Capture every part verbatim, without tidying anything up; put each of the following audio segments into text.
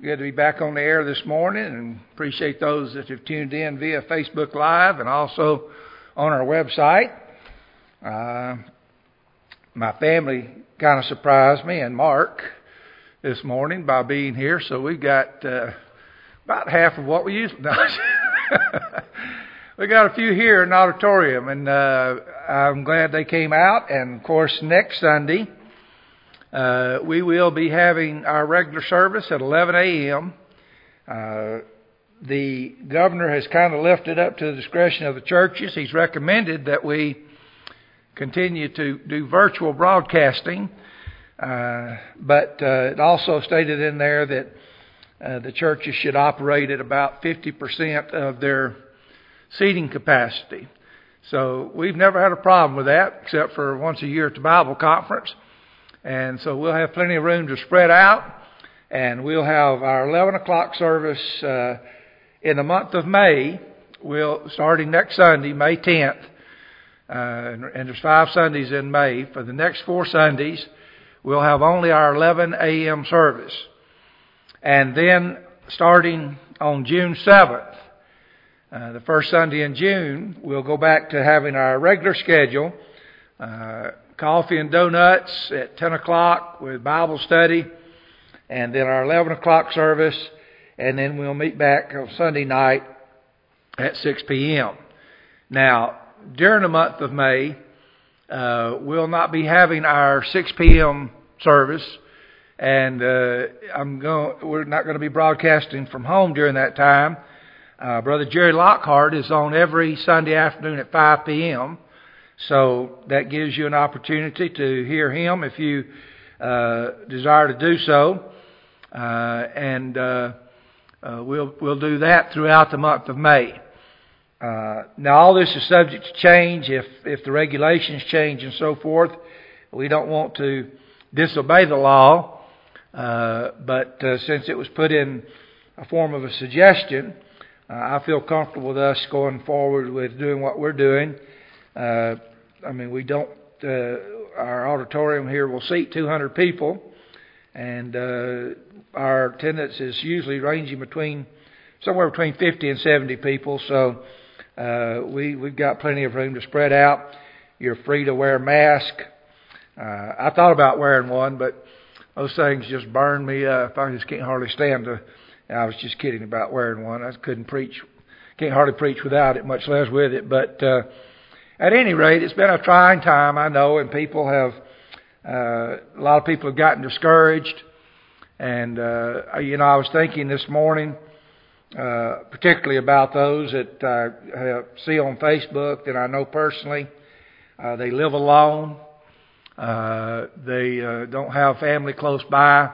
Good to be back on the air this morning, and appreciate those that have tuned in via Facebook Live and also on our website. Uh, my family kind of surprised me and Mark this morning by being here, so we've got uh, about half of what we usually do. We got a few here in the auditorium, and uh, I'm glad they came out. And of course, next Sunday, Uh, we will be having our regular service at eleven a.m. Uh, the governor has kind of left it up to the discretion of the churches. He's recommended that we continue to do virtual broadcasting, uh, but uh, it also stated in there that uh, the churches should operate at about fifty percent of their seating capacity. So we've never had a problem with that, except for once a year at the Bible conference. And so we'll have plenty of room to spread out, and we'll have our eleven o'clock service uh, in the month of May. We'll starting next Sunday, May tenth, uh, and there's five Sundays in May. For the next four Sundays, we'll have only our eleven a.m. service. And then starting on June seventh, uh, the first Sunday in June, we'll go back to having our regular schedule, uh, coffee and donuts at ten o'clock with Bible study, and then our eleven o'clock service, and then we'll meet back on Sunday night at six p.m. Now, during the month of May, uh, we'll not be having our six p.m. service, and uh, I'm going. We're not going to be broadcasting from home during that time. Uh, Brother Jerry Lockhart is on every Sunday afternoon at five p.m., so that gives you an opportunity to hear him if you uh, desire to do so, uh, and uh, uh, we'll we'll do that throughout the month of May. Uh, now, all this is subject to change if if the regulations change and so forth. We don't want to disobey the law, uh, but uh, since it was put in a form of a suggestion, uh, I feel comfortable with us going forward with doing what we're doing. Uh, I mean, we don't, uh, our auditorium here will seat two hundred people, and uh, our attendance is usually ranging between, somewhere between fifty and seventy people, so uh, we, we've got plenty of room to spread out. You're free to wear a mask. Uh, I thought about wearing one, but those things just burn me up. I just can't hardly stand to, I was just kidding about wearing one. I couldn't preach, can't hardly preach without it, much less with it, but uh, at any rate, it's been a trying time, I know, and people have, uh, a lot of people have gotten discouraged. And, uh, you know, I was thinking this morning, uh, particularly about those that I see on Facebook that I know personally. Uh, they live alone. Uh, they uh, don't have family close by.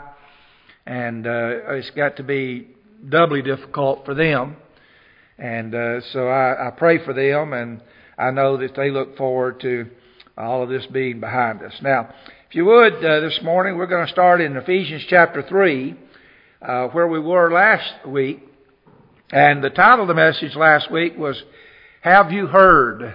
And uh, it's got to be doubly difficult for them. And uh, so I, I pray for them, and I know that they look forward to all of this being behind us. Now, if you would, uh, this morning we're going to start in Ephesians chapter three, uh, where we were last week. And the title of the message last week was, Have You Heard?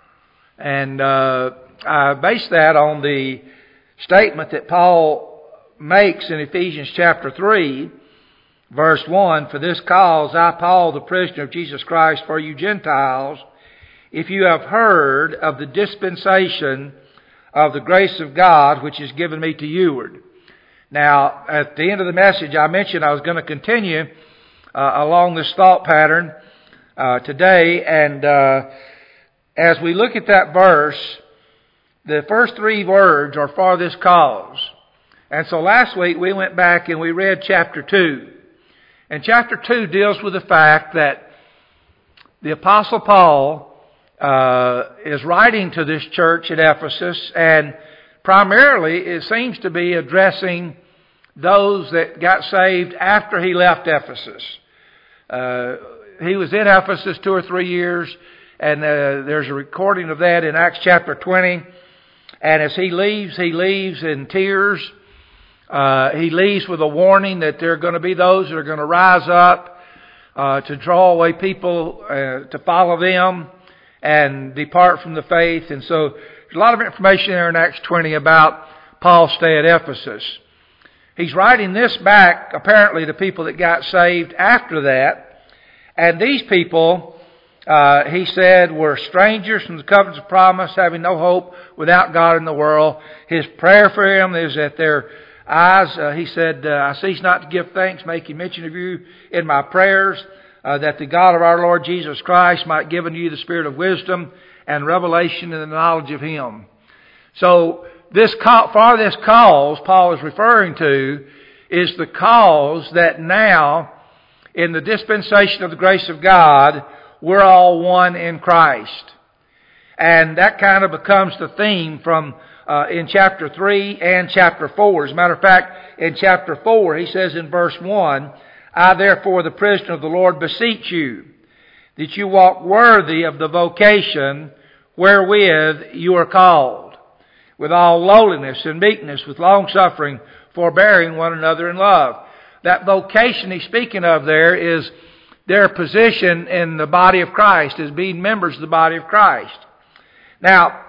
And uh, I based that on the statement that Paul makes in Ephesians chapter three, verse one, For this cause I, Paul, the prisoner of Jesus Christ, for you Gentiles, if you have heard of the dispensation of the grace of God, which is given me to youward. Now, at the end of the message, I mentioned I was going to continue uh, along this thought pattern uh, today. And uh, as we look at that verse, the first three words are for this cause. And so last week we went back and we read chapter two. And chapter two deals with the fact that the Apostle Paul Uh, is writing to this church at Ephesus, and primarily it seems to be addressing those that got saved after he left Ephesus. Uh, he was in Ephesus two or three years, and uh, there's a recording of that in Acts chapter twenty. And as he leaves, he leaves in tears. Uh, he leaves with a warning that there are going to be those that are going to rise up uh, to draw away people uh, to follow them and depart from the faith. And so there's a lot of information there in Acts twenty about Paul's stay at Ephesus. He's writing this back, apparently, to people that got saved after that. And these people, uh, he said, were strangers from the covenants of promise, having no hope without God in the world. His prayer for them is that their eyes, uh, he said, uh, I cease not to give thanks, making mention of you in my prayers, uh, that the God of our Lord Jesus Christ might give unto you the spirit of wisdom and revelation and the knowledge of Him. So, this for this cause Paul is referring to is the cause that now, in the dispensation of the grace of God, we're all one in Christ. And that kind of becomes the theme from uh, in chapter three and chapter four. As a matter of fact, in chapter four, he says in verse one, I therefore, the prisoner of the Lord, beseech you, that you walk worthy of the vocation wherewith you are called, with all lowliness and meekness, with long-suffering, forbearing one another in love. That vocation he's speaking of there is their position in the body of Christ, as being members of the body of Christ. Now,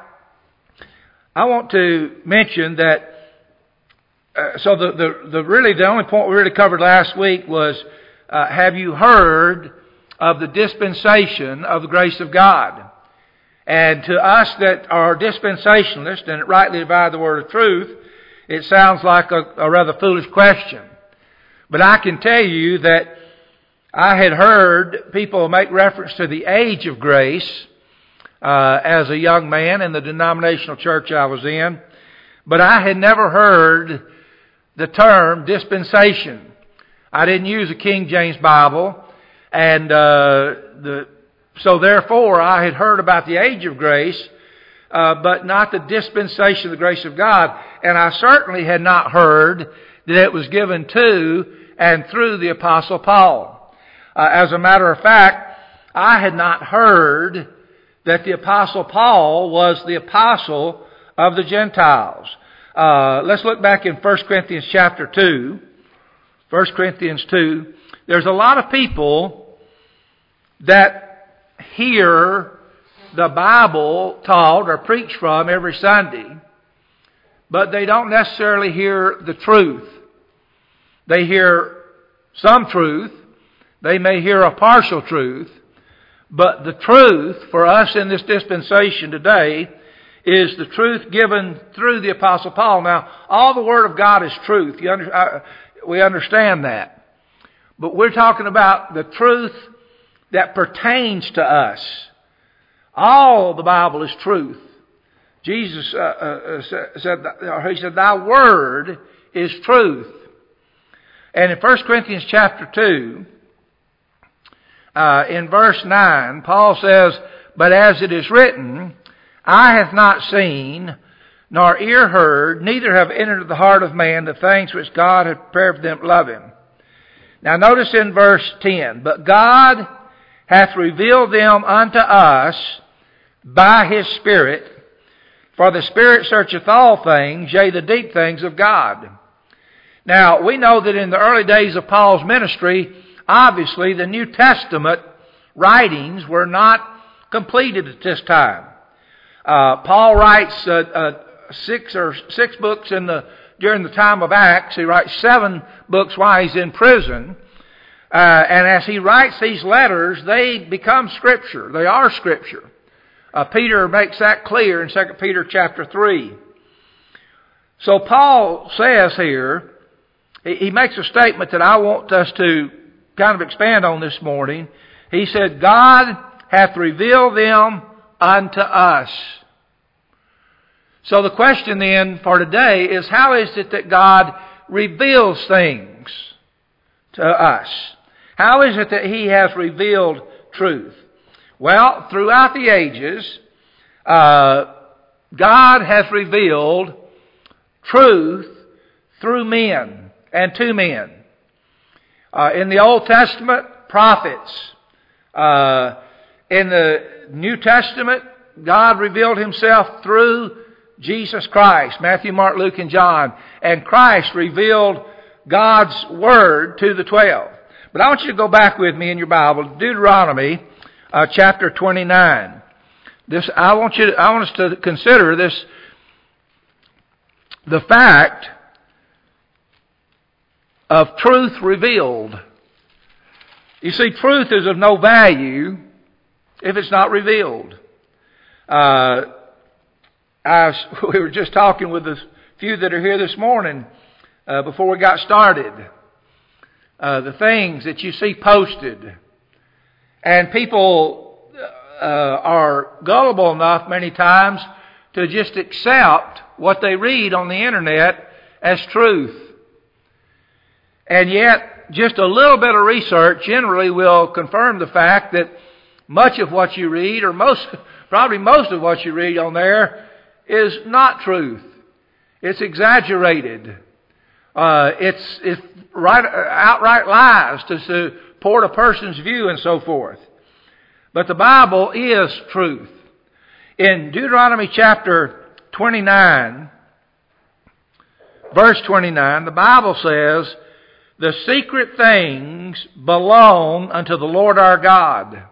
I want to mention that, uh, so the, the, the really, the only point we really covered last week was, uh, have you heard of the dispensation of the grace of God? And to us that are dispensationalists and rightly divide the word of truth, it sounds like a, a rather foolish question. But I can tell you that I had heard people make reference to the age of grace uh, as a young man in the denominational church I was in, but I had never heard the term dispensation. I didn't use a King James Bible, and uh, the So therefore, I had heard about the age of grace, uh, but not the dispensation of the grace of God. And I certainly had not heard that it was given to and through the Apostle Paul. Uh, as a matter of fact, I had not heard that the Apostle Paul was the apostle of the Gentiles. Uh, let's look back in First Corinthians chapter two. First Corinthians two. There's a lot of people that hear the Bible taught or preached from every Sunday, but they don't necessarily hear the truth. They hear some truth. They may hear a partial truth. But the truth for us in this dispensation today is the truth given through the Apostle Paul. Now, all the Word of God is truth. You under, uh, we understand that. But we're talking about the truth that pertains to us. All the Bible is truth. Jesus uh, uh, said, He said, Thy Word is truth. And in First Corinthians chapter two, uh, in verse nine, Paul says, But as it is written, Eye hath not seen, nor ear heard, neither have entered the heart of man the things which God hath prepared for them that love Him. Now notice in verse ten, But God hath revealed them unto us by His Spirit, for the Spirit searcheth all things, yea, the deep things of God. Now, we know that in the early days of Paul's ministry, obviously the New Testament writings were not completed at this time. Uh, Paul writes uh, uh, six or six books in the during the time of Acts. He writes seven books while he's in prison. Uh, and as he writes these letters, they become Scripture. They are Scripture. Uh, Peter makes that clear in Second Peter chapter three. So Paul says here, he, he makes a statement that I want us to kind of expand on this morning. He said, God hath revealed them unto us. So the question then for today is, how is it that God reveals things to us? How is it that He has revealed truth? Well, throughout the ages, uh, God has revealed truth through men and to men. Uh, in the Old Testament, prophets. Uh, in the New Testament, God revealed Himself through Jesus Christ, Matthew, Mark, Luke, and John. And Christ revealed God's Word to the twelve. But I want you to go back with me in your Bible, Deuteronomy uh, chapter twenty-nine. This I want you. To, I want us to consider this: the fact of truth revealed. You see, truth is of no value if it's not revealed. Uh, I, we were just talking with a few that are here this morning uh, before we got started. Uh, the things that you see posted. And people uh, are gullible enough many times to just accept what they read on the internet as truth. And yet, just a little bit of research generally will confirm the fact that much of what you read, or most, probably most of what you read on there, is not truth. It's exaggerated. Uh, it's, it's right, outright lies to support a person's view and so forth. But the Bible is truth. In Deuteronomy chapter twenty-nine, verse twenty-nine, the Bible says, "The secret things belong unto the Lord our God."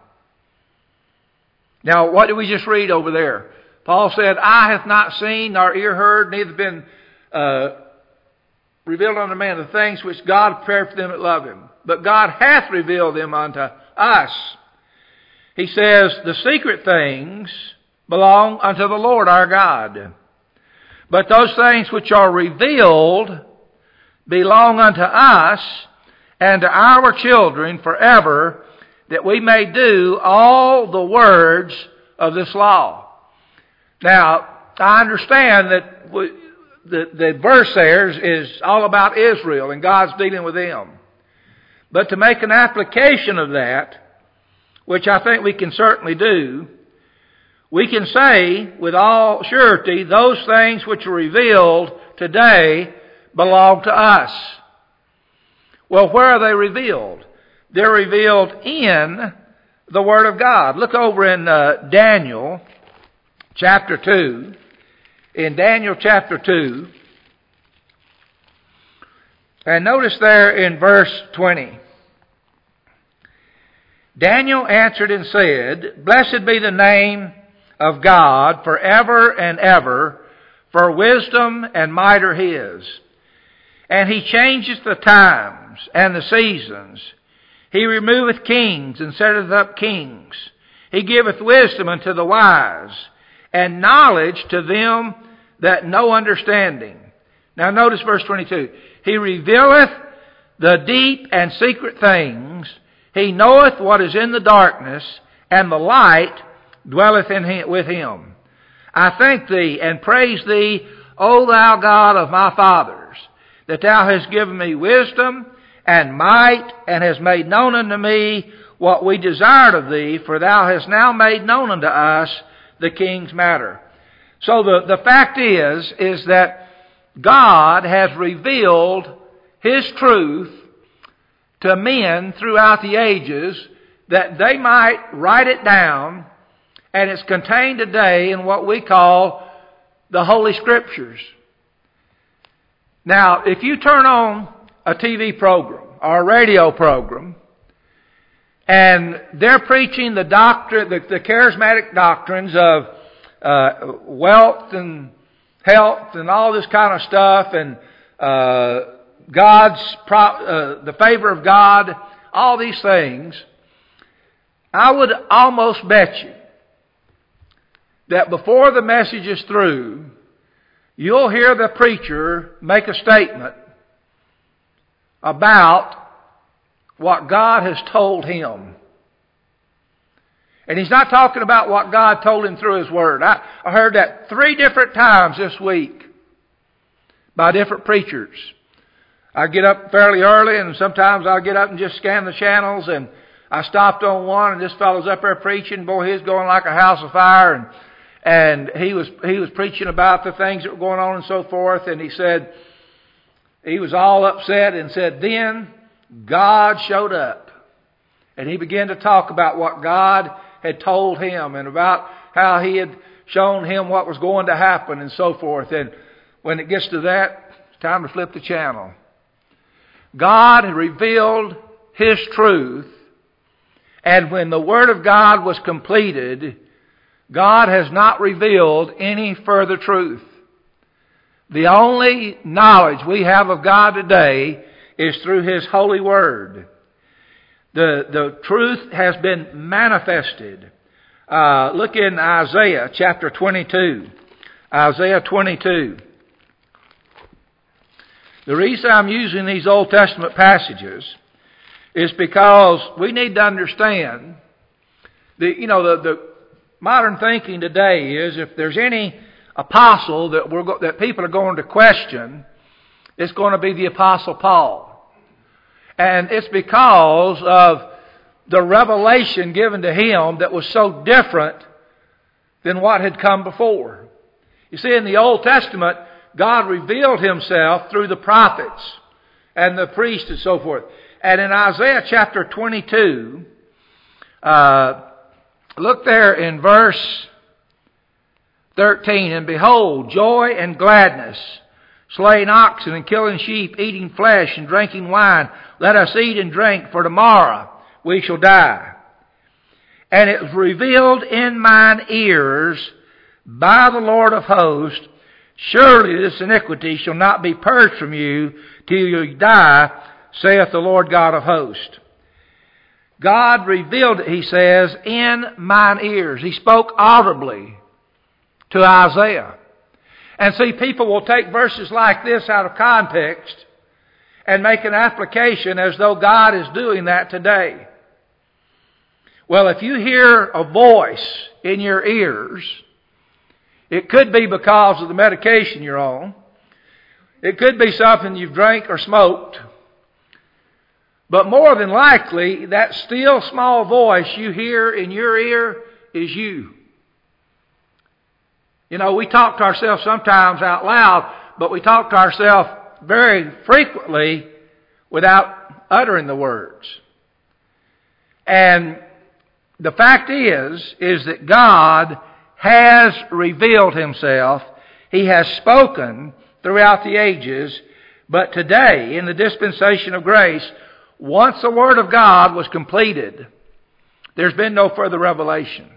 Now, what did we just read over there? Paul said, "Eye hath not seen, nor ear heard, neither been uh, revealed unto man the things which God prepared for them that love Him. But God hath revealed them unto us." He says, "The secret things belong unto the Lord our God. But those things which are revealed belong unto us and to our children forever, that we may do all the words of this law." Now, I understand that we, the, the verse there is, is all about Israel and God's dealing with them. But to make an application of that, which I think we can certainly do, we can say with all surety, those things which are revealed today belong to us. Well, where are they revealed? They're revealed in the Word of God. Look over in uh, Daniel chapter two. In Daniel chapter two. And notice there in verse twenty. "Daniel answered and said, Blessed be the name of God forever and ever, for wisdom and might are His. And He changeth the times and the seasons. He removeth kings and setteth up kings. He giveth wisdom unto the wise, and knowledge to them that know understanding." Now notice verse twenty-two. "He revealeth the deep and secret things. He knoweth what is in the darkness, and the light dwelleth in him, with him. I thank Thee and praise Thee, O Thou God of my fathers, that Thou hast given me wisdom and might, and hast made known unto me what we desired of Thee, for Thou hast now made known unto us the king's matter." So the, the fact is, is that God has revealed His truth to men throughout the ages, that they might write it down, and it's contained today in what we call the Holy Scriptures. Now, if you turn on a T V program or a radio program, and they're preaching the doctrine, the, the charismatic doctrines of uh, wealth and health and all this kind of stuff, and uh, God's pro, uh, the favor of God, all these things, I would almost bet you that before the message is through, you'll hear the preacher make a statement about what God has told him. And he's not talking about what God told him through His Word. I, I heard that three different times this week by different preachers. I get up fairly early, and sometimes I'll get up and just scan the channels, and I stopped on one, and this fellow's up there preaching. Boy, he's going like a house of fire, and and he was he was preaching about the things that were going on and so forth, and he said, he was all upset and said, then God showed up. And he began to talk about what God had told him and about how He had shown him what was going to happen and so forth. And when it gets to that, it's time to flip the channel. God had revealed His truth, and when the Word of God was completed, God has not revealed any further truth. The only knowledge we have of God today is through His holy word. The, the truth has been manifested. Uh, look in Isaiah chapter twenty-two. Isaiah twenty-two. The reason I'm using these Old Testament passages is because we need to understand the, you know, the, the modern thinking today is if there's any apostle that we're go, that people are going to question, it's going to be the Apostle Paul. And it's because of the revelation given to him that was so different than what had come before. You see, in the Old Testament, God revealed Himself through the prophets and the priests and so forth. And in Isaiah chapter twenty-two, uh, look there in verse thirteen. And behold, joy and gladness, slaying oxen and killing sheep, eating flesh and drinking wine. Let us eat and drink, for tomorrow we shall die. And it was revealed in mine ears by the Lord of hosts, surely this iniquity shall not be purged from you till you die, saith the Lord God of hosts. God revealed it, He says, in mine ears. He spoke audibly to Isaiah. And see, people will take verses like this out of context and make an application as though God is doing that today. Well, if you hear a voice in your ears, it could be because of the medication you're on. It could be something you've drank or smoked. But more than likely, that still small voice you hear in your ear is you. You know, we talk to ourselves sometimes out loud, but we talk to ourselves very frequently without uttering the words. And the fact is, is that God has revealed Himself. He has spoken throughout the ages. But today, in the dispensation of grace, once the Word of God was completed, there's been no further revelation.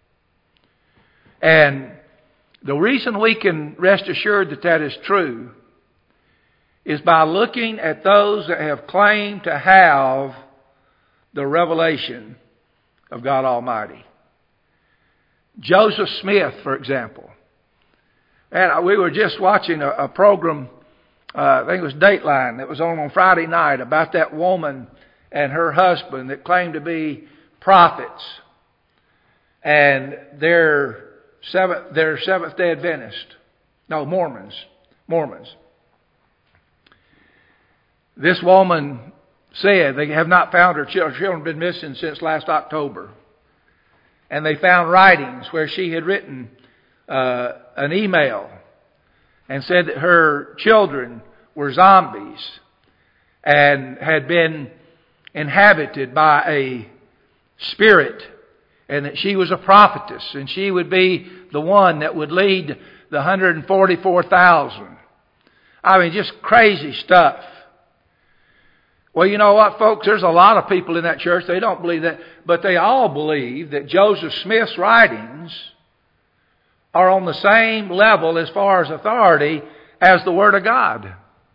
And the reason we can rest assured that that is true is by looking at those that have claimed to have the revelation of God Almighty. Joseph Smith, for example. And we were just watching a, a program, uh, I think it was Dateline, that was on on Friday night about that woman and her husband that claimed to be prophets. And they're seventh, they're Seventh-day Adventists. No, Mormons. Mormons. This woman said they have not found her children. Her children have been missing since last October. And they found writings where she had written uh, an email and said that her children were zombies and had been inhabited by a spirit, and that she was a prophetess and she would be the one that would lead the one hundred forty-four thousand. I mean, just crazy stuff. Well, you know what, folks? There's a lot of people in that church, they don't believe that, but they all believe that Joseph Smith's writings are on the same level as far as authority as the Word of God.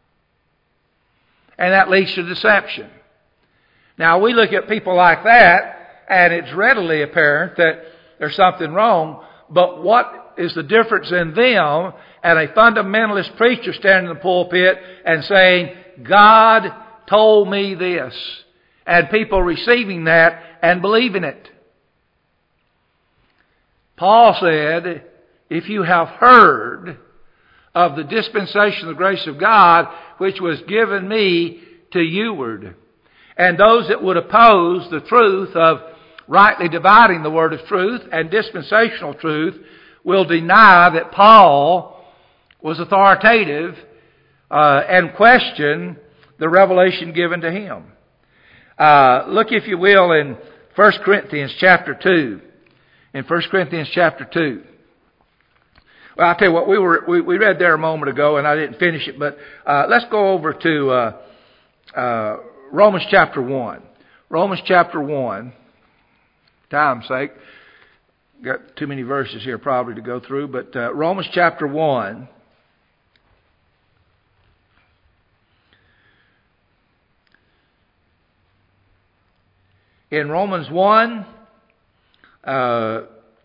And that leads to deception. Now, we look at people like that, and it's readily apparent that there's something wrong, but what is the difference in them and a fundamentalist preacher standing in the pulpit and saying, God told me this, and people receiving that and believing it? Paul said, if you have heard of the dispensation of the grace of God, which was given me to youward. And those that would oppose the truth of rightly dividing the word of truth and dispensational truth will deny that Paul was authoritative uh, and question the revelation given to him. Uh, look, if you will, in First Corinthians chapter two. In First Corinthians chapter two. Well, I'll tell you what, we were we, we read there a moment ago, and I didn't finish it, but uh, let's go over to uh, uh, Romans chapter one. Romans chapter one. Time's sake. Got too many verses here probably to go through, but uh, Romans chapter one. in Romans one, uh,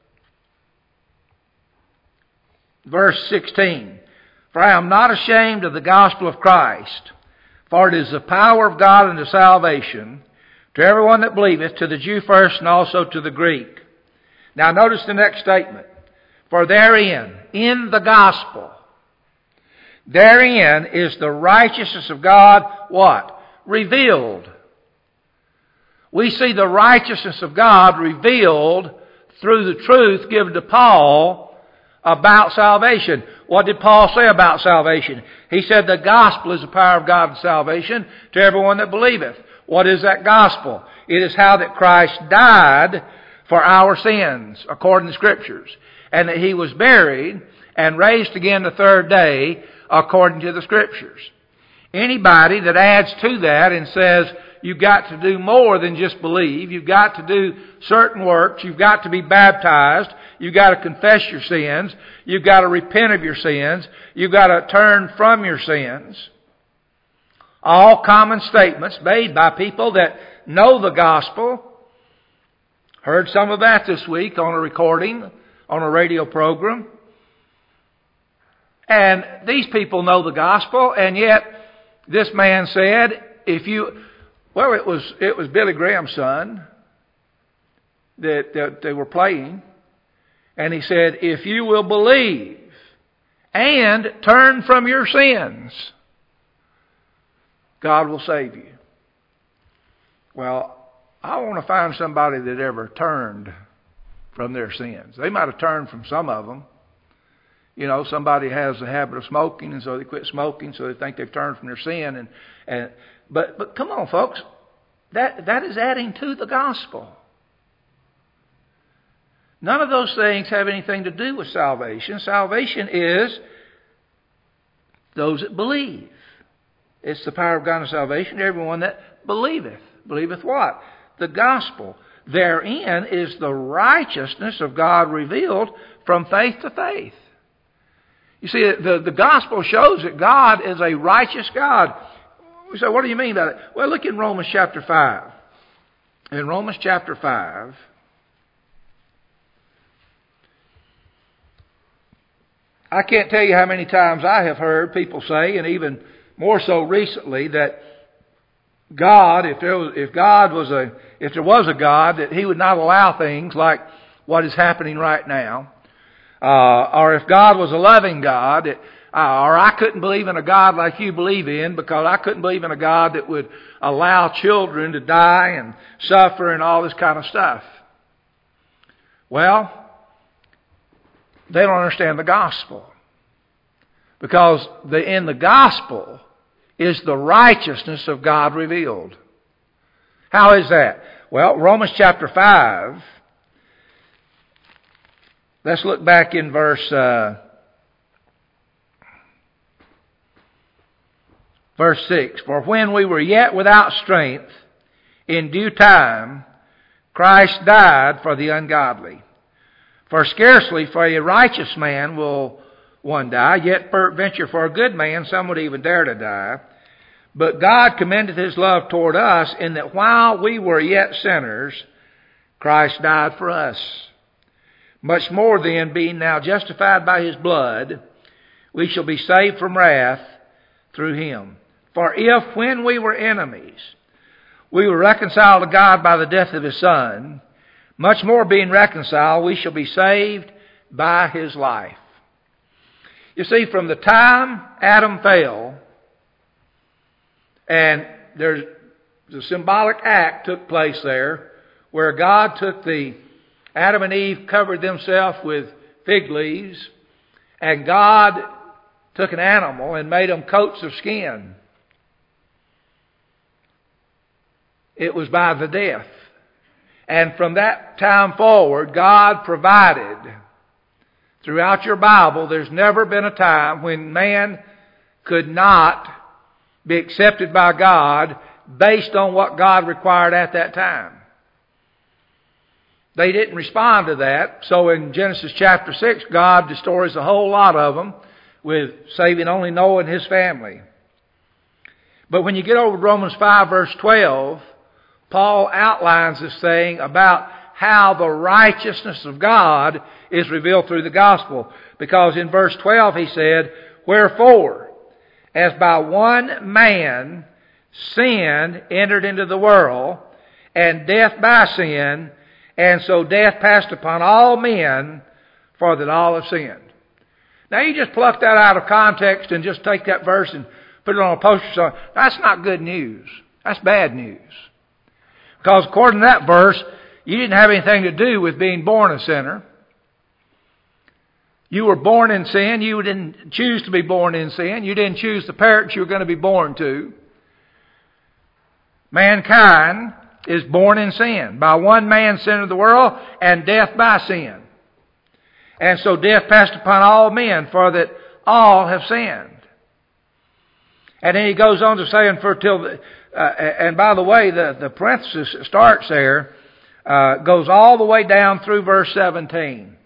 verse sixteen. For I am not ashamed of the gospel of Christ, for it is the power of God unto salvation to everyone that believeth, to the Jew first and also to the Greek. Now notice the next statement. For therein, in the gospel, therein is the righteousness of God, what? Revealed. We see the righteousness of God revealed through the truth given to Paul about salvation. What did Paul say about salvation? He said the gospel is the power of God to salvation to everyone that believeth. What is that gospel? It is how that Christ died for our sins, according to Scriptures, and that He was buried and raised again the third day, according to the Scriptures. Anybody that adds to that and says, you've got to do more than just believe, you've got to do certain works, you've got to be baptized, you've got to confess your sins, you've got to repent of your sins, you've got to turn from your sins. All common statements made by people that know the gospel. Heard some of that this week on a recording, on a radio program. And these people know the gospel, and yet this man said, if you, well, it was it was Billy Graham's son that, that they were playing, and he said, if you will believe and turn from your sins, God will save you. Well, I want to find somebody that ever turned from their sins. They might have turned from some of them. You know, somebody has a habit of smoking, and so they quit smoking, so they think they've turned from their sin. And, and but but come on, folks, that that is adding to the gospel. None of those things have anything to do with salvation. Salvation is those that believe. It's the power of God and salvation to everyone that believeth. Believeth what? The gospel. Therein is the righteousness of God revealed from faith to faith. You see, the, the gospel shows that God is a righteous God. We say, what do you mean by that? Well, look in Romans chapter five. In Romans chapter five, I can't tell you how many times I have heard people say, and even more so recently, that God, if there was, if God was a, if there was a God, that He would not allow things like what is happening right now. Uh, or if God was a loving God, it, uh, or I couldn't believe in a God like you believe in, because I couldn't believe in a God that would allow children to die and suffer and all this kind of stuff. Well, they don't understand the gospel. Because the, in the gospel is the righteousness of God revealed. How is that? Well, Romans chapter five. Let's look back in verse uh, verse six. For when we were yet without strength, in due time, Christ died for the ungodly. For scarcely for a righteous man will one die, yet peradventure for a good man some would even dare to die. But God commended His love toward us in that while we were yet sinners, Christ died for us. Much more then, being now justified by His blood, we shall be saved from wrath through Him. For if, when we were enemies, we were reconciled to God by the death of His Son, much more being reconciled, we shall be saved by His life. You see, from the time Adam fell, and there's the symbolic act took place there, where God took the Adam and Eve covered themselves with fig leaves, and God took an animal and made them coats of skin. It was by the death. And from that time forward, God provided. Throughout your Bible, there's never been a time when man could not be accepted by God based on what God required at that time. They didn't respond to that. So in Genesis chapter six, God destroys a whole lot of them, with saving only Noah and his family. But when you get over to Romans five verse twelve, Paul outlines this thing about how the righteousness of God is revealed through the gospel. Because in verse twelve he said, "Wherefore, as by one man sin entered into the world, and death by sin, and so death passed upon all men, for that all have sinned." Now you just pluck that out of context and just take that verse and put it on a poster sign. That's not good news. That's bad news. Because according to that verse, you didn't have anything to do with being born a sinner. You were born in sin. You didn't choose to be born in sin. You didn't choose the parents you were going to be born to. Mankind is born in sin. By one man sin entered the world, and death by sin. And so death passed upon all men, for that all have sinned. And then he goes on to say, and for till the, uh, and by the way, the, the parenthesis that starts there uh, goes all the way down through verse seventeen.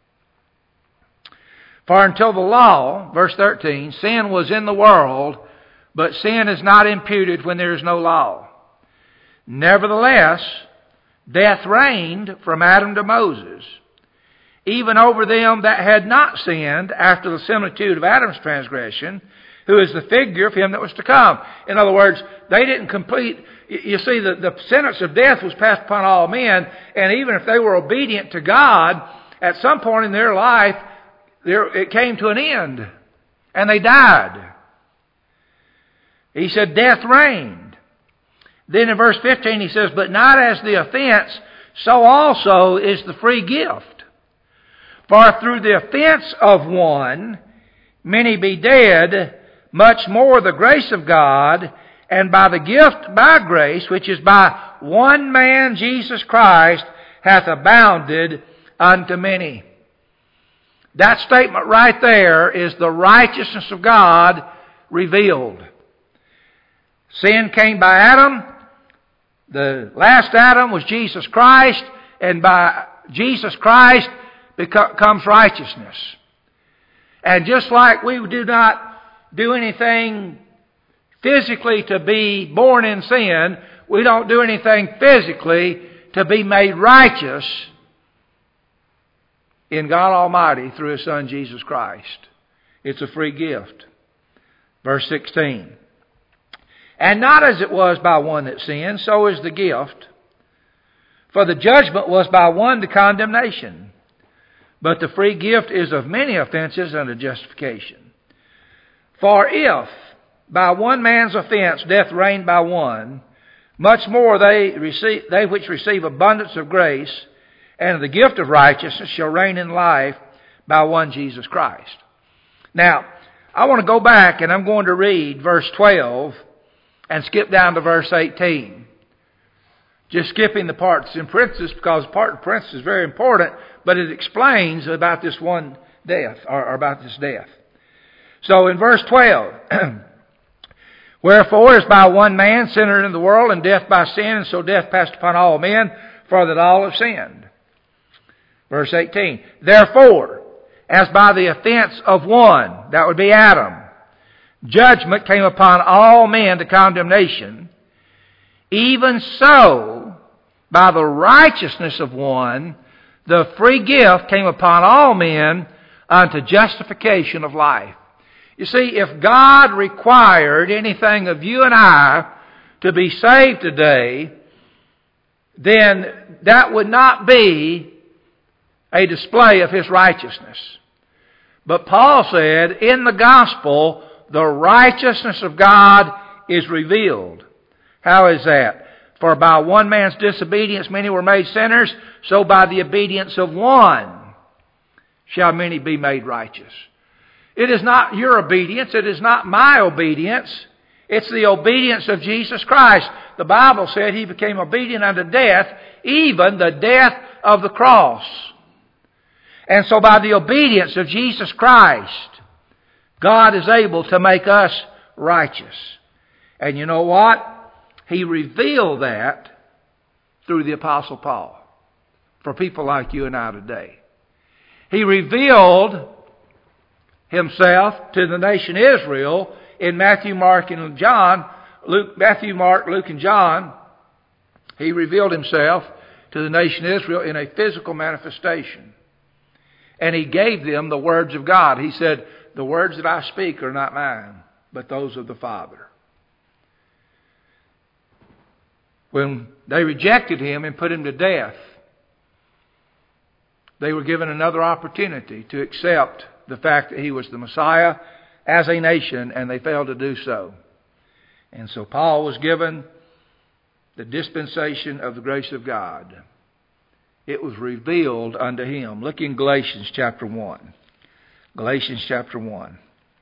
For until the law, verse thirteen, sin was in the world, but sin is not imputed when there is no law. Nevertheless, death reigned from Adam to Moses, even over them that had not sinned after the similitude of Adam's transgression, who is the figure of him that was to come. In other words, they didn't complete, you see, the, the sentence of death was passed upon all men, and even if they were obedient to God, at some point in their life, there, it came to an end, and they died. He said, death reigned. Then in verse fifteen he says, but not as the offense, so also is the free gift. For through the offense of one, many be dead, much more the grace of God, and by the gift by grace, which is by one man, Jesus Christ, hath abounded unto many. That statement right there is the righteousness of God revealed. Sin came by Adam. The last Adam was Jesus Christ, and by Jesus Christ comes righteousness. And just like we do not do anything physically to be born in sin, we don't do anything physically to be made righteous in God Almighty through His Son Jesus Christ. It's a free gift. Verse sixteen. And not as it was by one that sinned, so is the gift. For the judgment was by one to condemnation, but the free gift is of many offenses unto justification. For if by one man's offense death reigned by one, much more they receive, they which receive abundance of grace and of the gift of righteousness shall reign in life by one Jesus Christ. Now, I want to go back and I'm going to read verse twelve and skip down to verse eighteen. Just skipping the part that's in parentheses, because the part in parentheses is very important, but it explains about this one death, or, or about this death. So in verse twelve, wherefore as by one man sin entered into the world, and death by sin, and so death passed upon all men, for that all have sinned. Verse eighteen, therefore, as by the offense of one, that would be Adam, judgment came upon all men to condemnation, even so, by the righteousness of one, the free gift came upon all men unto justification of life. You see, if God required anything of you and I to be saved today, then that would not be a display of His righteousness. But Paul said, in the gospel, the righteousness of God is revealed. How is that? For by one man's disobedience many were made sinners, so by the obedience of one shall many be made righteous. It is not your obedience, it is not my obedience, it's the obedience of Jesus Christ. The Bible said He became obedient unto death, even the death of the cross. And so by the obedience of Jesus Christ, God is able to make us righteous. And you know what? He revealed that through the Apostle Paul for people like you and I today. He revealed Himself to the nation Israel in Matthew, Mark, and John, Luke, Matthew, Mark, Luke, and John, He revealed Himself to the nation Israel in a physical manifestation. And He gave them the words of God. He said, the words that I speak are not mine, but those of the Father. When they rejected Him and put Him to death, they were given another opportunity to accept the fact that He was the Messiah as a nation, and they failed to do so. And so Paul was given the dispensation of the grace of God. It was revealed unto him. Look in Galatians chapter one. Galatians chapter one.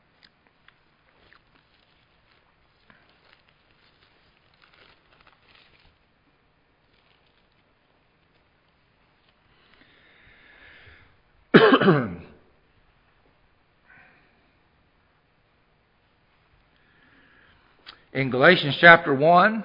In Galatians chapter one,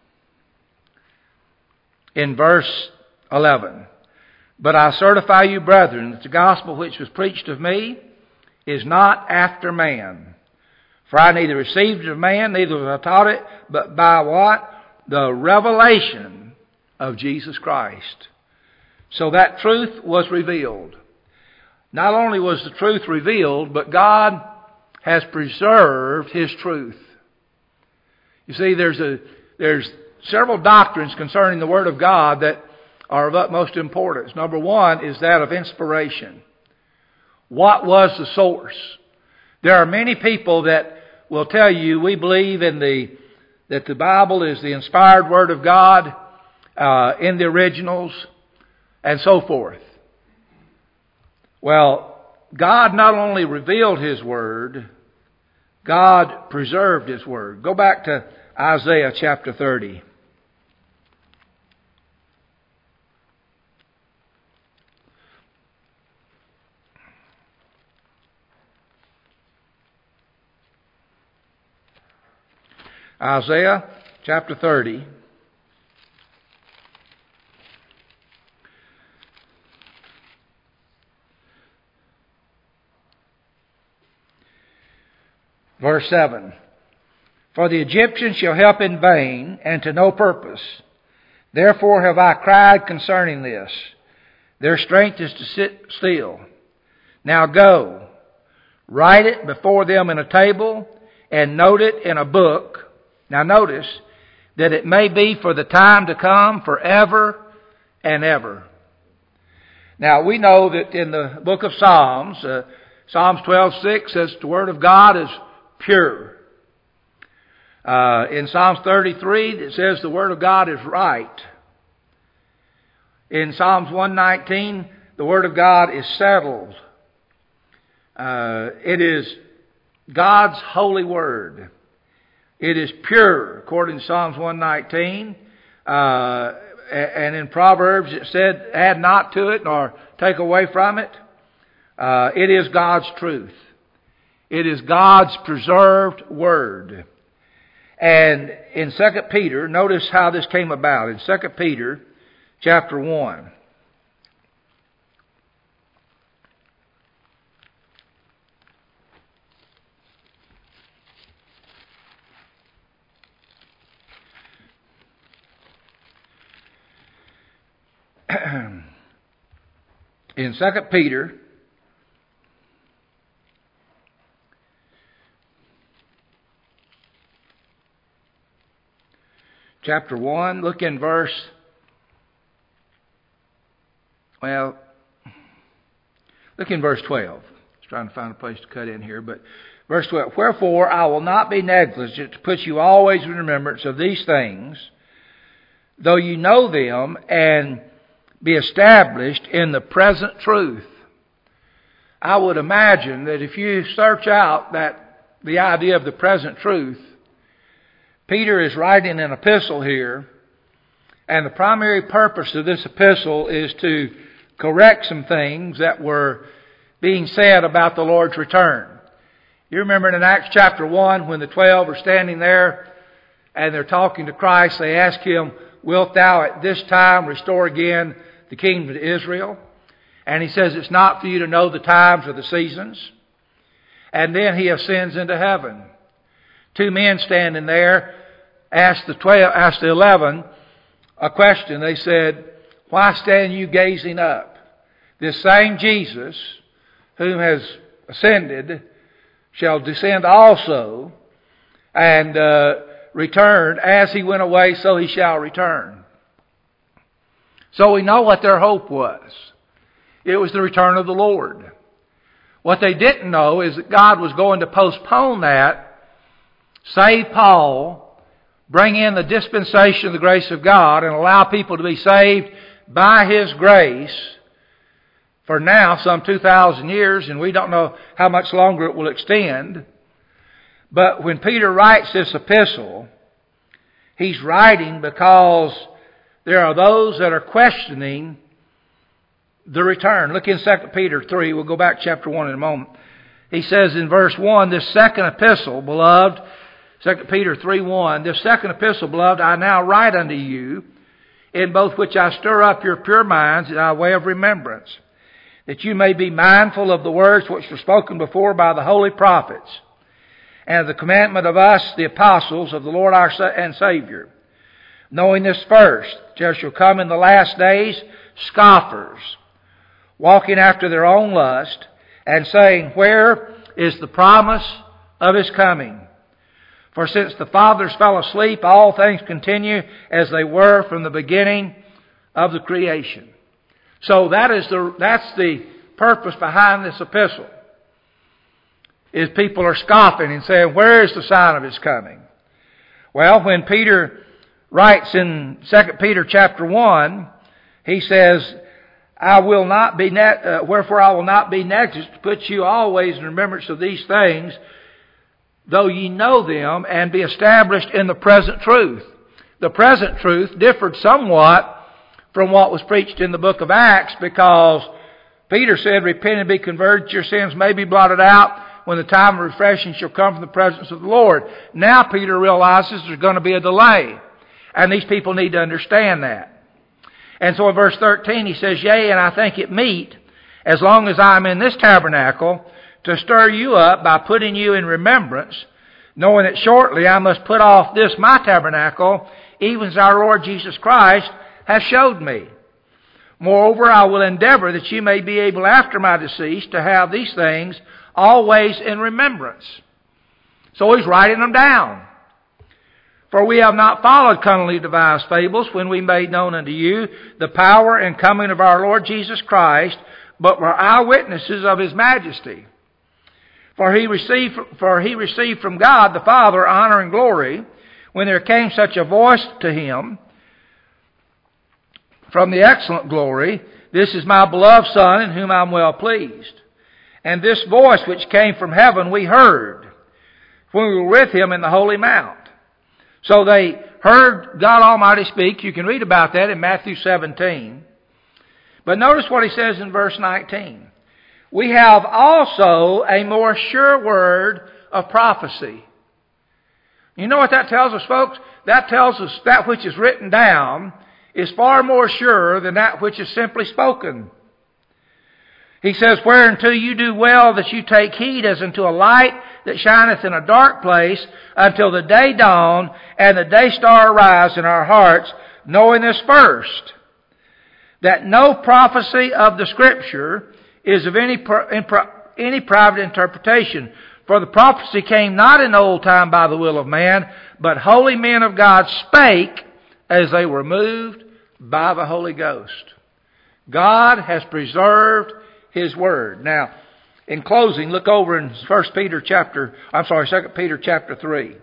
in verse eleven. But I certify you, brethren, that the gospel which was preached of me is not after man. For I neither received it of man, neither was I taught it, but by what? The revelation of Jesus Christ. So that truth was revealed. Not only was the truth revealed, but God has preserved His truth. You see, there's a there's several doctrines concerning the Word of God that are of utmost importance. Number one is that of inspiration. What was the source? There are many people that will tell you we believe in the that the Bible is the inspired Word of God uh, in the originals and so forth. Well, God not only revealed His Word, God preserved His Word. Go back to Isaiah chapter thirty. Isaiah chapter thirty. Verse seven. For the Egyptians shall help in vain, and to no purpose. Therefore have I cried concerning this. Their strength is to sit still. Now go, write it before them in a table, and note it in a book. Now notice, that it may be for the time to come, forever and ever. Now we know that in the book of Psalms, uh, Psalms twelve six says the Word of God is pure. Uh, in Psalms thirty-three, it says the Word of God is right. In Psalms one nineteen, the Word of God is settled. Uh, it is God's holy Word. It is pure, according to Psalms one nineteen. Uh, and in Proverbs it said, add not to it nor take away from it. Uh, it is God's truth. It is God's preserved Word. And in Second Peter, notice how this came about. In Second Peter chapter one. In Second Peter chapter one, look in verse, well, look in verse twelve. I was trying to find a place to cut in here, but verse twelve. Wherefore I will not be negligent to put you always in remembrance of these things, though you know them, and be established in the present truth. I would imagine that if you search out that the idea of the present truth, Peter is writing an epistle here, and the primary purpose of this epistle is to correct some things that were being said about the Lord's return. You remember in Acts chapter one, when the twelve are standing there and they're talking to Christ, they ask Him, wilt thou at this time restore again the kingdom to Israel? And He says it's not for you to know the times or the seasons. And then He ascends into heaven. Two men standing there ask the twelve, ask the eleven, a question. They said, "Why stand you gazing up? This same Jesus, whom has ascended, shall descend also, and uh, return. As he went away, so he shall return." So we know what their hope was. It was the return of the Lord. What they didn't know is that God was going to postpone that, save Paul, bring in the dispensation of the grace of God, and allow people to be saved by His grace for now some two thousand years, and we don't know how much longer it will extend. But when Peter writes this epistle, he's writing because there are those that are questioning the return. Look in Second Peter three. We'll go back to chapter one in a moment. He says in verse one, "This second epistle, beloved," Second Peter three one, "This second epistle, beloved, I now write unto you, in both which I stir up your pure minds in our way of remembrance, that you may be mindful of the words which were spoken before by the holy prophets, and of the commandment of us, the apostles of the Lord our Sa- and Savior. Knowing this first, there shall come in the last days scoffers, walking after their own lust, and saying, Where is the promise of His coming? For since the fathers fell asleep, all things continue as they were from the beginning of the creation." So that is the that's the purpose behind this epistle. Is people are scoffing and saying, "Where is the sign of His coming?" Well, when Peter writes in Second Peter chapter one, he says, "I will not be ne- uh, wherefore I will not be negligent to put you always in remembrance of these things, though ye know them, and be established in the present truth." The present truth differed somewhat from what was preached in the book of Acts, because Peter said, "Repent and be converted, your sins may be blotted out when the time of refreshing shall come from the presence of the Lord." Now Peter realizes there's going to be a delay, and these people need to understand that. And so in verse thirteen he says, "Yea, and I think it meet, as long as I am in this tabernacle, to stir you up by putting you in remembrance, knowing that shortly I must put off this my tabernacle, even as our Lord Jesus Christ has showed me. Moreover, I will endeavor that you may be able after my decease to have these things always in remembrance." So he's writing them down. "For we have not followed cunningly devised fables when we made known unto you the power and coming of our Lord Jesus Christ, but were eyewitnesses of His majesty. For he received, for he received from God the Father honor and glory, when there came such a voice to him from the excellent glory, This is my beloved Son, in whom I am well pleased. And this voice which came from heaven we heard when we were with Him in the holy mount." So they heard God Almighty speak. You can read about that in Matthew seventeen. But notice what He says in verse nineteen. "We have also a more sure word of prophecy." You know what that tells us, folks? That tells us that which is written down is far more sure than that which is simply spoken. He says, "Whereunto you do well that you take heed as unto a light that shineth in a dark place, until the day dawn and the day star arise in our hearts, knowing this first, that no prophecy of the Scripture is of any any private interpretation. For the prophecy came not in old time by the will of man, but holy men of God spake as they were moved by the Holy Ghost." God has preserved His Word. Now, in closing, look over in First Peter chapter, I'm sorry, Second Peter chapter three.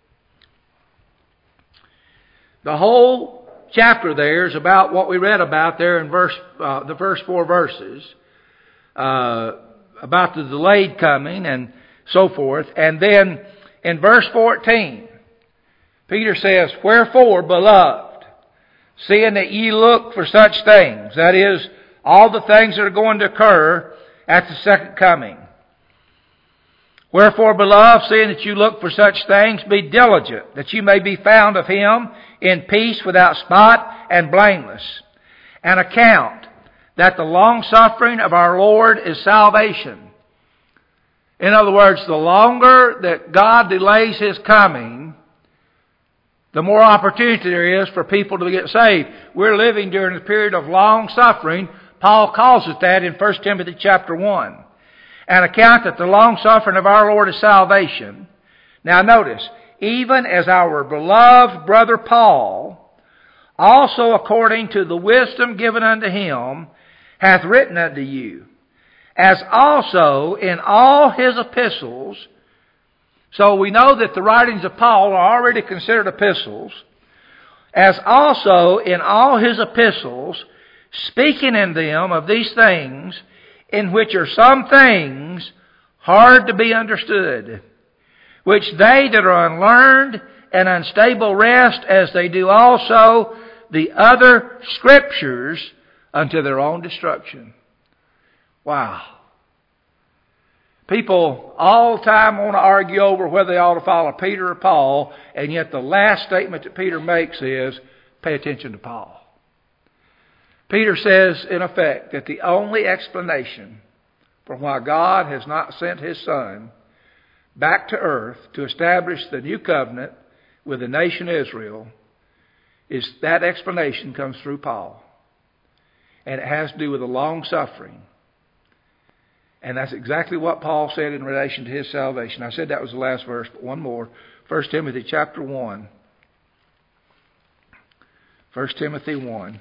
The whole chapter there is about what we read about there in verse, uh, the first four verses, uh, about the delayed coming and so forth. And then in verse fourteen, Peter says, "Wherefore, beloved, seeing that ye look for such things," that is, all the things that are going to occur at the second coming. "Wherefore, beloved, seeing that you look for such things, be diligent, that you may be found of Him in peace, without spot, and blameless. And account that the long-suffering of our Lord is salvation." In other words, the longer that God delays His coming, the more opportunity there is for people to get saved. We're living during a period of long suffering. Paul calls it that in First Timothy chapter one. An account that the long suffering of our Lord is salvation. Now notice, even as our beloved brother Paul, also according to the wisdom given unto him, hath written unto you, as also in all his epistles. So we know that the writings of Paul are already considered epistles. As also in all his epistles, speaking in them of these things, in which are some things hard to be understood, which they that are unlearned and unstable wrest, as they do also the other scriptures, unto their own destruction. Wow. People all the time want to argue over whether they ought to follow Peter or Paul, and yet the last statement that Peter makes is, pay attention to Paul. Peter says, in effect, that the only explanation for why God has not sent His Son back to earth to establish the new covenant with the nation Israel is that explanation comes through Paul. And it has to do with the long suffering. And that's exactly what Paul said in relation to his salvation. I said that was the last verse, but one more. First Timothy chapter one. First Timothy one.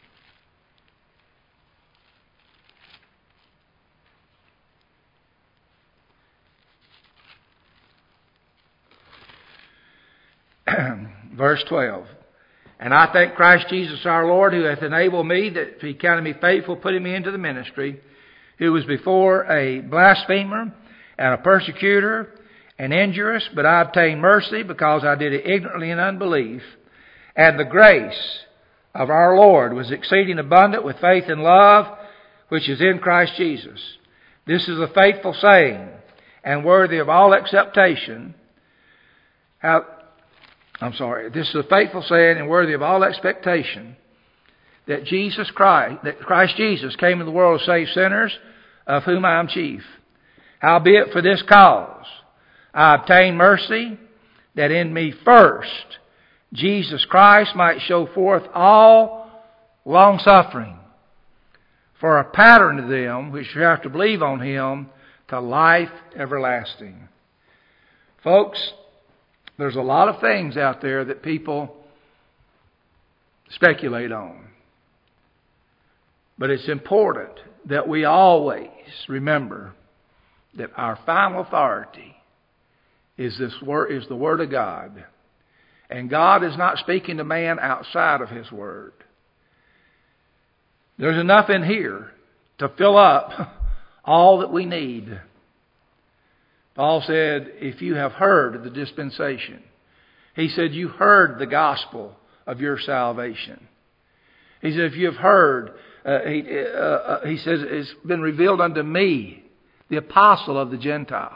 Verse twelve. And I thank Christ Jesus our Lord, who hath enabled me, that if He counted me faithful, putting me into the ministry, who was before a blasphemer and a persecutor and injurious, but I obtained mercy because I did it ignorantly in unbelief. And the grace of our Lord was exceeding abundant with faith and love, which is in Christ Jesus. This is a faithful saying, and worthy of all acceptation. How I'm sorry, this is a faithful saying and worthy of all expectation, that Jesus Christ, that Christ Jesus came into the world to save sinners, of whom I am chief. Howbeit for this cause I obtained mercy, that in me first Jesus Christ might show forth all long suffering, for a pattern to them which have to believe on Him to life everlasting. Folks, there's a lot of things out there that people speculate on. But it's important that we always remember that our final authority is this word, is the Word of God. And God is not speaking to man outside of His Word. There's enough in here to fill up all that we need. Paul said, if you have heard the dispensation, he said, you heard the gospel of your salvation. He said, if you have heard, uh, he, uh, uh, he says, it's been revealed unto me, the apostle of the Gentiles.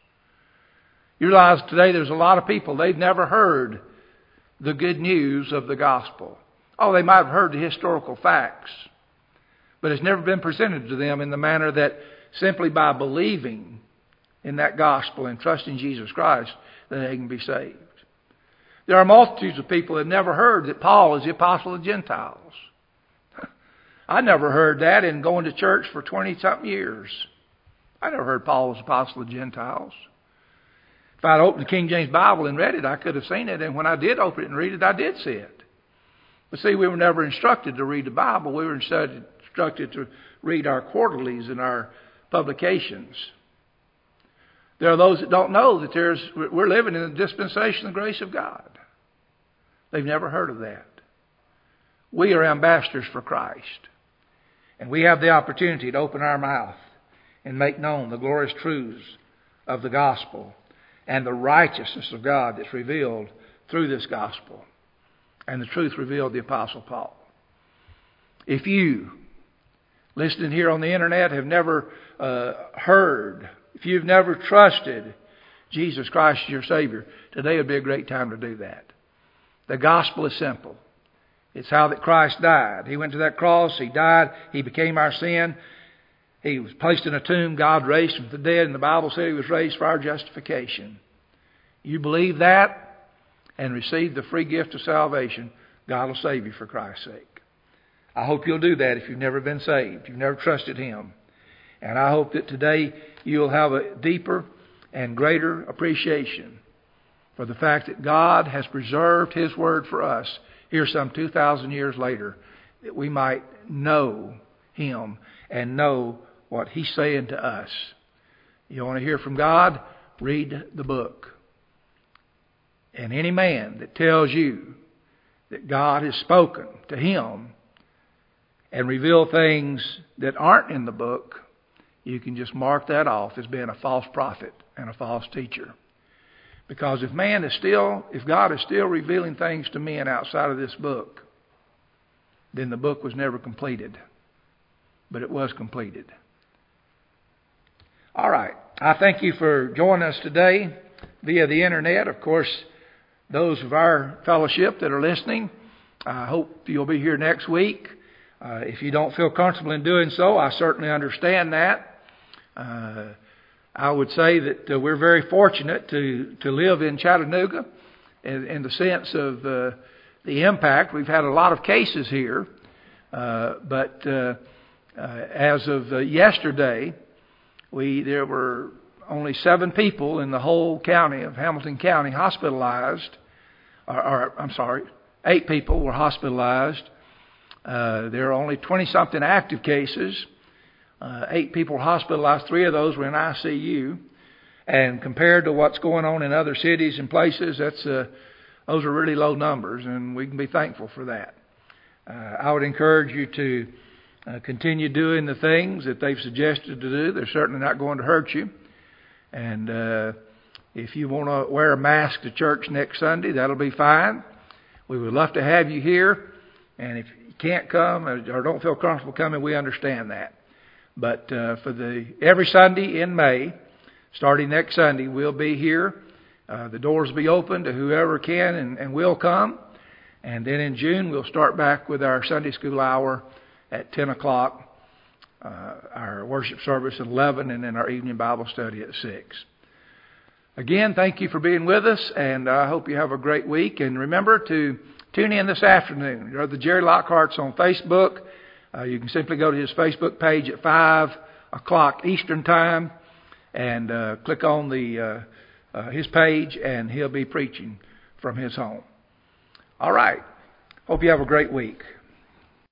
You realize today there's a lot of people, they've never heard the good news of the gospel. Oh, they might have heard the historical facts, but it's never been presented to them in the manner that simply by believing in that gospel and trusting Jesus Christ, that they can be saved. There are multitudes of people that have never heard that Paul is the apostle of the Gentiles. I never heard that in going to church for twenty-something years. I never heard Paul was the apostle of the Gentiles. If I'd opened the King James Bible and read it, I could have seen it. And when I did open it and read it, I did see it. But see, we were never instructed to read the Bible. We were instead instructed to read our quarterlies and our publications. There are those that don't know that there's we're living in the dispensation of the grace of God. They've never heard of that. We are ambassadors for Christ. And we have the opportunity to open our mouth and make known the glorious truths of the gospel and the righteousness of God that's revealed through this gospel. And the truth revealed the Apostle Paul. If you, listening here on the internet, have never uh, heard, if you've never trusted Jesus Christ as your Savior, today would be a great time to do that. The gospel is simple. It's how that Christ died. He went to that cross. He died. He became our sin. He was placed in a tomb. God raised him from the dead. And the Bible said He was raised for our justification. You believe that? and receive the free gift of salvation, God will save you for Christ's sake. I hope you'll do that if you've never been saved, you've never trusted Him. And I hope that today you'll have a deeper and greater appreciation for the fact that God has preserved His Word for us here some two thousand years later, that we might know Him and know what He's saying to us. You want to hear from God? Read the book. And any man that tells you that God has spoken to him and revealed things that aren't in the book, you can just mark that off as being a false prophet and a false teacher. Because if man is still, if God is still revealing things to men outside of this book, then the book was never completed. But it was completed. All right. I thank you for joining us today via the internet. Of course, those of our fellowship that are listening, I hope you'll be here next week. Uh, if you don't feel comfortable in doing so, I certainly understand that. Uh, I would say that uh, we're very fortunate to, to live in Chattanooga in, in the sense of uh, the impact. We've had a lot of cases here, uh, but uh, uh, as of uh, yesterday, we there were only seven people in the whole county of Hamilton County hospitalized. Or, or I'm sorry, eight people were hospitalized. Uh, there are only twenty-something active cases. Uh, eight people were hospitalized. Three of those were in I C U. And compared to what's going on in other cities and places, that's uh, those are really low numbers, and we can be thankful for that. Uh, I would encourage you to uh, continue doing the things that they've suggested to do. They're certainly not going to hurt you. And uh, if you want to wear a mask to church next Sunday, that'll be fine. We would love to have you here. And if you can't come or don't feel comfortable coming, we understand that. But uh, for the every Sunday in May, starting next Sunday, we'll be here. Uh, the doors will be open to whoever can and, and will come. And then in June, we'll start back with our Sunday school hour at ten o'clock, uh, our worship service at eleven, and then our evening Bible study at six. Again, thank you for being with us, and I hope you have a great week. And remember to tune in this afternoon. You're the Jerry Lockhart's on Facebook. Uh, you can simply go to his Facebook page at five o'clock Eastern Time and uh, click on the uh, uh, his page, and he'll be preaching from his home. All right. Hope you have a great week.